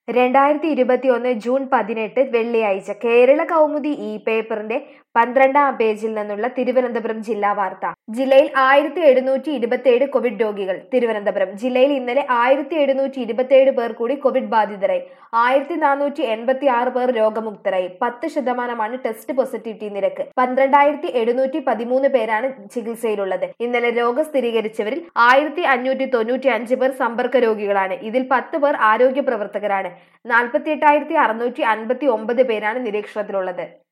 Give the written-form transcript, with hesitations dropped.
2021 June 18 വെള്ളിയാഴ്ച കേരള കൗമുദി ഈ പേപ്പറിന്റെ 12-ാം പേജിൽ നിന്നുള്ള തിരുവനന്തപുരം ജില്ലാ വാർത്ത. ജില്ലയിൽ 1727 കോവിഡ് രോഗികൾ. തിരുവനന്തപുരം ജില്ലയിൽ ഇന്നലെ 1727 പേർ കൂടി കോവിഡ് ബാധിതരായി. 1486 പേർ രോഗമുക്തരായി. 10% ടെസ്റ്റ് പോസിറ്റിവിറ്റി നിരക്ക്. 12713 പേരാണ് ചികിത്സയിലുള്ളത്. ഇന്നലെ രോഗം സ്ഥിരീകരിച്ചവരിൽ 1595 പേർ സമ്പർക്ക രോഗികളാണ്. ഇതിൽ 10 പേർ ആരോഗ്യ പ്രവർത്തകരാണ്. 48,659 പേരാണ് നിരീക്ഷണത്തിലുള്ളത്.